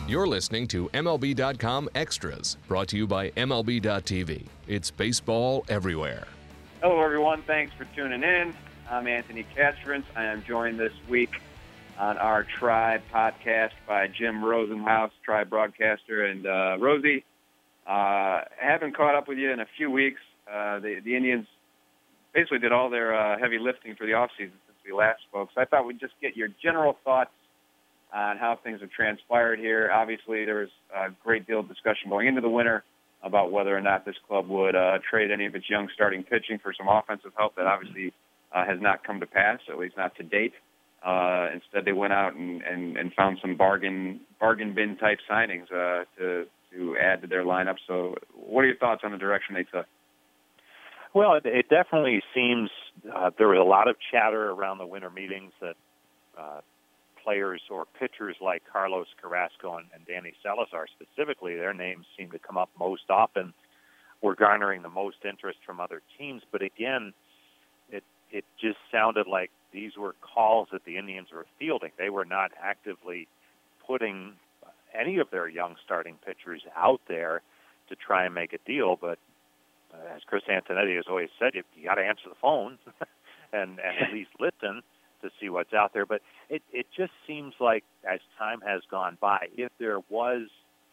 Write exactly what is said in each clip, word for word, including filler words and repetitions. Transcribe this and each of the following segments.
You're listening to M L B dot com Extras, brought to you by M L B dot T V. It's baseball everywhere. Hello, everyone. Thanks for tuning in. I'm Anthony Castrovince. I am joined this week on our Tribe podcast by Jim Rosenhaus, Tribe broadcaster. And uh, Rosie, uh, haven't caught up with you in a few weeks. Uh, the, the Indians basically did all their uh, heavy lifting for the offseason since we last spoke. So I thought we'd just get your general thoughts on how things have transpired here. Obviously, there was a great deal of discussion going into the winter about whether or not this club would uh, trade any of its young starting pitching for some offensive help. That obviously uh, has not come to pass, at least not to date. Uh, instead, they went out and, and, and found some bargain bargain bin type signings uh, to to add to their lineup. So, what are your thoughts on the direction they took? Well, it, it definitely seems uh, there was a lot of chatter around the winter meetings that uh, players or pitchers like Carlos Carrasco and, and Danny Salazar specifically, their names seem to come up most often. We're garnering the most interest from other teams. But again, it it just sounded like these were calls that the Indians were fielding. They were not actively putting any of their young starting pitchers out there to try and make a deal. But uh, as Chris Antonetti has always said, you, you got to answer the phone and, and at least listen to see what's out there. But it, it just seems like as time has gone by, if there was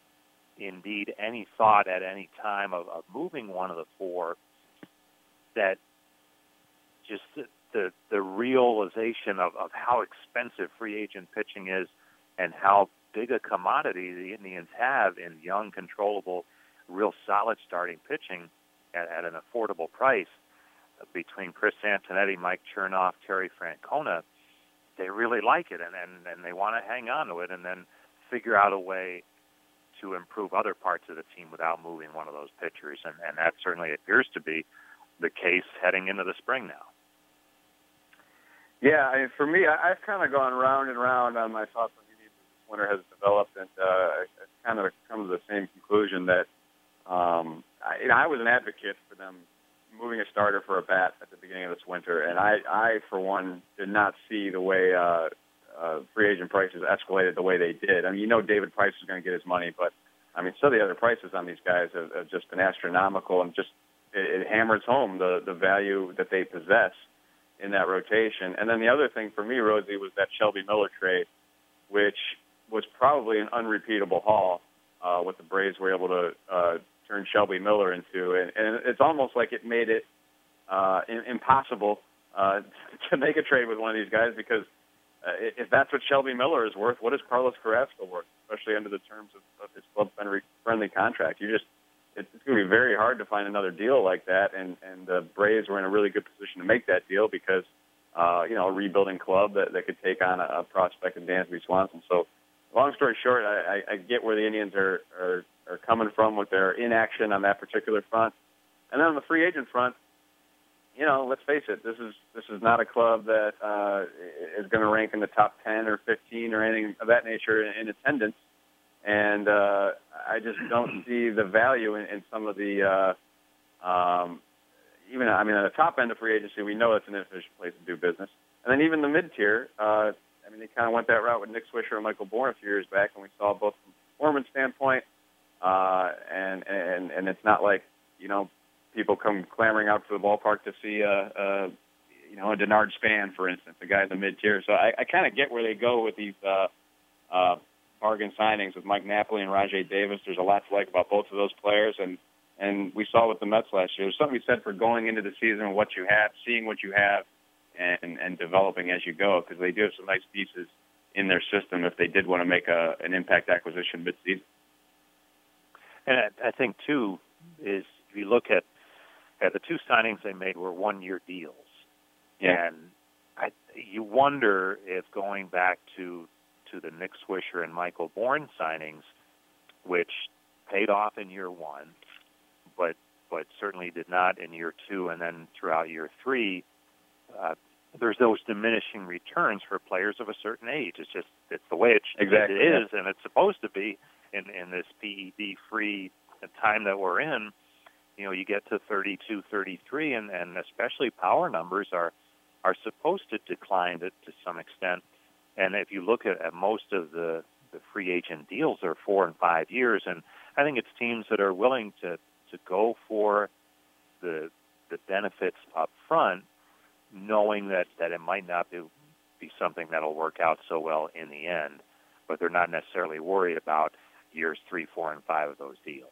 indeed any thought at any time of, of moving one of the four, that just the, the, the realization of, of how expensive free agent pitching is and how big a commodity the Indians have in young, controllable, real solid starting pitching at, at an affordable price, between Chris Antonetti, Mike Chernoff, Terry Francona, they really like it, and, and, and they want to hang on to it and then figure out a way to improve other parts of the team without moving one of those pitchers, and, and that certainly appears to be the case heading into the spring now. Yeah, I mean, for me, I, I've kind of gone round and round on my thoughts on how this winter has developed, and uh, I've kind of come to the same conclusion that um, I, you know, I was an advocate for them moving a starter for a bat at the beginning of this winter, and I, I for one, did not see the way uh, uh, free agent prices escalated the way they did. I mean, you know David Price is going to get his money, but, I mean, some of the other prices on these guys have, have just been astronomical, and just it, it hammers home the, the value that they possess in that rotation. And then the other thing for me, Rosie, was that Shelby Miller trade, which was probably an unrepeatable haul, uh, what the Braves were able to uh, turn Shelby Miller into, and, and it's almost like it made it uh, impossible uh, to make a trade with one of these guys, because uh, if that's what Shelby Miller is worth, what is Carlos Carrasco worth, especially under the terms of, of his club-friendly contract? You just it's going to be very hard to find another deal like that, and, and the Braves were in a really good position to make that deal because, uh, you know, a rebuilding club that, that could take on a, a prospect in Dansby Swanson. So, long story short, I, I, I get where the Indians are, are are coming from with their inaction on that particular front. And then on the free agent front, you know, let's face it, this is this is not a club that uh, is going to rank in the top ten or fifteen or anything of that nature in, in attendance. And uh, I just don't see the value in, in some of the, uh, um, even, I mean, at the top end of free agency, we know it's an inefficient place to do business. And then even the mid-tier, uh, I mean, they kind of went that route with Nick Swisher and Michael Bourne a few years back, and we saw both from a performance standpoint, Uh, and, and and it's not like, you know, people come clamoring out to the ballpark to see, a, a you know, a Denard Span, for instance, a guy in the mid-tier. So I, I kind of get where they go with these uh, uh, bargain signings with Mike Napoli and Rajai Davis. There's a lot to like about both of those players, and, and we saw with the Mets last year. There's something we said for going into the season with what you have, seeing what you have, and, and developing as you go, because they do have some nice pieces in their system if they did want to make a, an impact acquisition mid-season. And I, I think, too, is if you look at, at the two signings they made were one-year deals. Yeah. And I, you wonder if going back to, to the Nick Swisher and Michael Bourne signings, which paid off in year one, but but certainly did not in year two, and then throughout year three, uh, there's those diminishing returns for players of a certain age. It's just it's the way it, exactly, it is, yeah. and it's supposed to be in, in this P E D-free time that we're in. You know, you get to thirty-two, thirty-three, and, and especially power numbers are are supposed to decline to, to some extent. And if you look at, at most of the the free agent deals are four and five years, and I think it's teams that are willing to, to go for the the benefits up front, knowing that, that it might not be, be something that'll work out so well in the end, but they're not necessarily worried about years three, four, and five of those deals.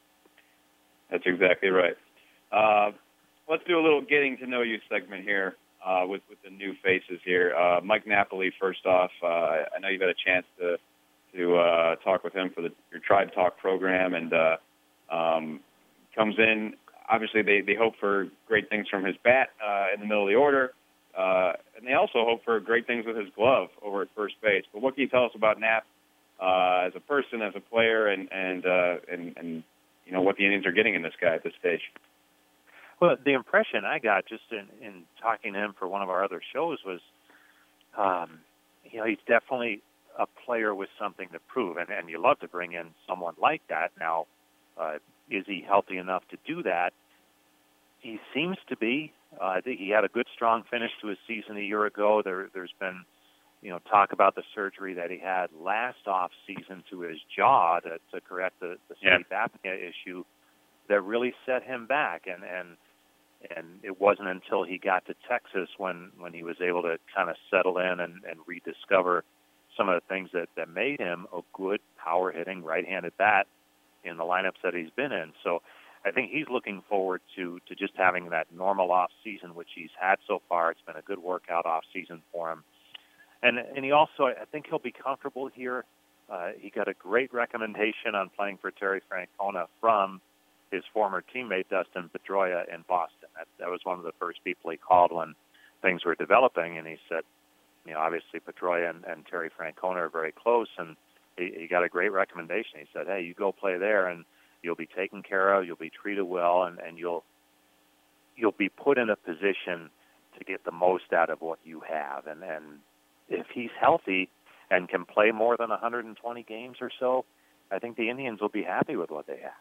That's exactly right. Uh, let's do a little getting to know you segment here uh, with, with the new faces here. Uh, Mike Napoli, first off, uh, I know you've had a chance to to uh, talk with him for the, your Tribe Talk program, and uh, um, comes in. Obviously, they, they hope for great things from his bat uh, in the middle of the order, uh, and they also hope for great things with his glove over at first base. But what can you tell us about Nap uh, as a person, as a player, and and, uh, and and you know what the Indians are getting in this guy at this stage? Well, the impression I got just in, in talking to him for one of our other shows was, um, you know, he's definitely a player with something to prove, and, and you love to bring in someone like that. Now, uh, is he healthy enough to do that? He seems to be. Uh, I think he had a good, strong finish to his season a year ago. There, there's been, you know, talk about the surgery that he had last off season to his jaw to, to correct the, the sleep yeah. apnea issue that really set him back. And, and and it wasn't until he got to Texas when, when he was able to kind of settle in and, and rediscover some of the things that, that made him a good power-hitting right-handed bat in the lineups that he's been in. So I think he's looking forward to, to just having that normal off season, which he's had so far. It's been a good workout off season for him. And and he also, I think he'll be comfortable here. Uh, he got a great recommendation on playing for Terry Francona from his former teammate, Dustin Pedroia, in Boston. That, that was one of the first people he called when things were developing, and he said, you know, obviously Pedroia and, and Terry Francona are very close, and he, he got a great recommendation. He said, hey, you go play there, and you'll be taken care of, you'll be treated well, and, and you'll you'll be put in a position to get the most out of what you have. And, and if he's healthy and can play more than one hundred twenty games or so, I think the Indians will be happy with what they have.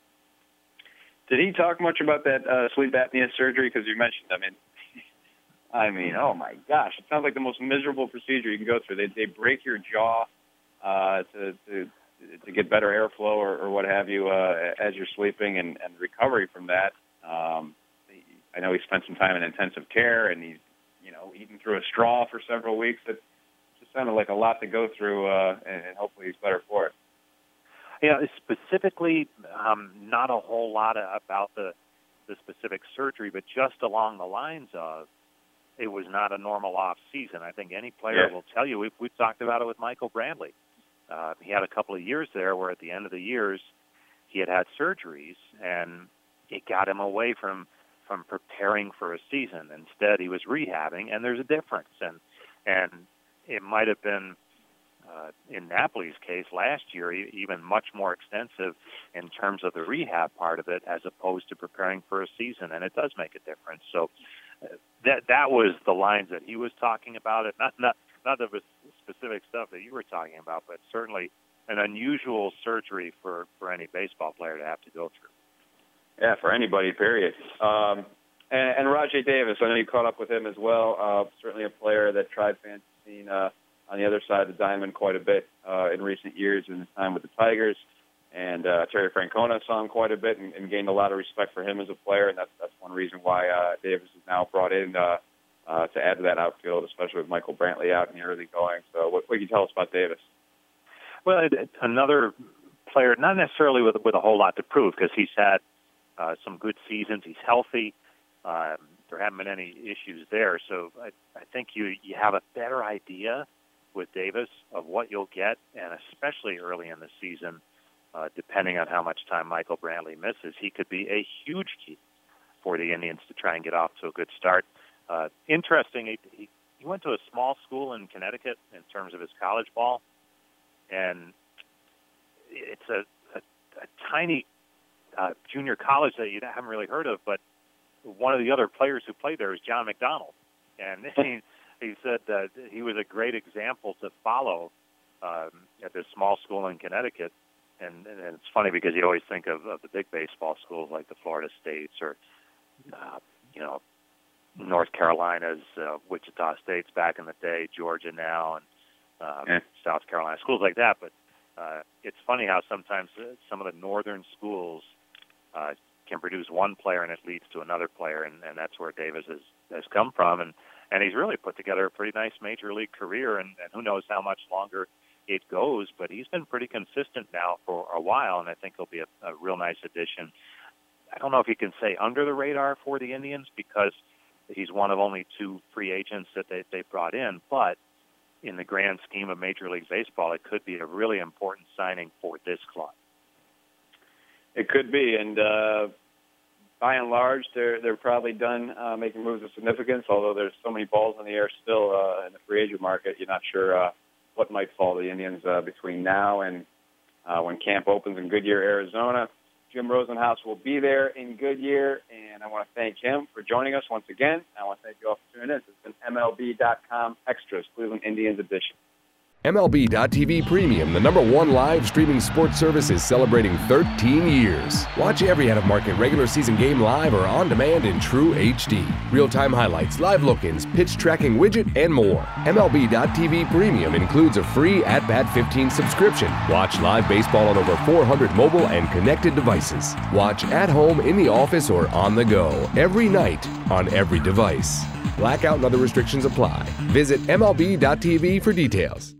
Did he talk much about that uh, sleep apnea surgery? Because you mentioned, I mean, I mean, oh my gosh, it sounds like the most miserable procedure you can go through. They they break your jaw uh, to, to to get better airflow or, or what have you uh, as you're sleeping, and, and recovery from that. Um, I know he spent some time in intensive care, and he's you know eating through a straw for several weeks. It just sounded like a lot to go through, uh, and, and hopefully he's better for it. Yeah, specifically, um, not a whole lot about the the specific surgery, but just along the lines of it was not a normal off season. I think any player yeah. will tell you. We've, we've talked about it with Michael Brantley. Uh, he had a couple of years there where at the end of the years he had had surgeries, and it got him away from from preparing for a season. Instead, he was rehabbing, and there's a difference. And and it might have been. Uh, in Napoli's case last year, even much more extensive in terms of the rehab part of it as opposed to preparing for a season, and it does make a difference. So uh, that that was the lines that he was talking about. It not not not the specific stuff that you were talking about, but certainly an unusual surgery for, for any baseball player to have to go through. Yeah, for anybody, period. Um, and, and Rajai Davis, I know you caught up with him as well. Uh, certainly a player that Tribe fans have seen uh, on the other side of the diamond quite a bit uh, in recent years in his time with the Tigers. And uh, Terry Francona saw him quite a bit and, and gained a lot of respect for him as a player, and that's, that's one reason why uh, Davis is now brought in uh, uh, to add to that outfield, especially with Michael Brantley out in the early going. So what, what can you tell us about Davis? Well, it, it, another player, not necessarily with, with a whole lot to prove, because he's had uh, some good seasons. He's healthy. Um, there haven't been any issues there. So I, I think you, you have a better idea with Davis of what you'll get, and especially early in the season, uh, depending on how much time Michael Brantley misses, he could be a huge key for the Indians to try and get off to a good start. Uh, interesting, he, he, he went to a small school in Connecticut in terms of his college ball, and it's a, a, a tiny uh, junior college that you haven't really heard of, but one of the other players who played there is John McDonald, and he, he said that he was a great example to follow um, at this small school in Connecticut. And, and it's funny because you always think of, of the big baseball schools like the Florida States or, uh, you know, North Carolina's, uh, Wichita State's back in the day, Georgia now, and uh, yeah. South Carolina, schools like that. But uh, it's funny how sometimes uh, some of the northern schools uh, can produce one player and it leads to another player, and, and that's where Davis has, has come from. And, and he's really put together a pretty nice major league career, and, and who knows how much longer it goes, but he's been pretty consistent now for a while, and I think he'll be a, a real nice addition. I don't know if you can say under the radar for the Indians because he's one of only two free agents that they, they brought in, but in the grand scheme of Major League Baseball, it could be a really important signing for this club. It could be, and uh, by and large, they're they're probably done uh, making moves of significance, although there's so many balls in the air still uh, in the free agent market, you're not sure uh, what might fall to the Indians uh, between now and uh, when camp opens in Goodyear, Arizona. Jim Rosenhaus will be there in Goodyear, and I want to thank him for joining us once again. I want to thank you all for tuning in. This has been M L B dot com Extras, Cleveland Indians edition. M L B dot T V Premium, the number one live streaming sports service, is celebrating thirteen years. Watch every out-of-market regular season game live or on demand in true H D. Real-time highlights, live look-ins, pitch tracking widget, and more. M L B dot T V Premium includes a free At Bat fifteen subscription. Watch live baseball on over four hundred mobile and connected devices. Watch at home, in the office, or on the go every night on every device. Blackout and other restrictions apply. Visit M L B dot T V for details.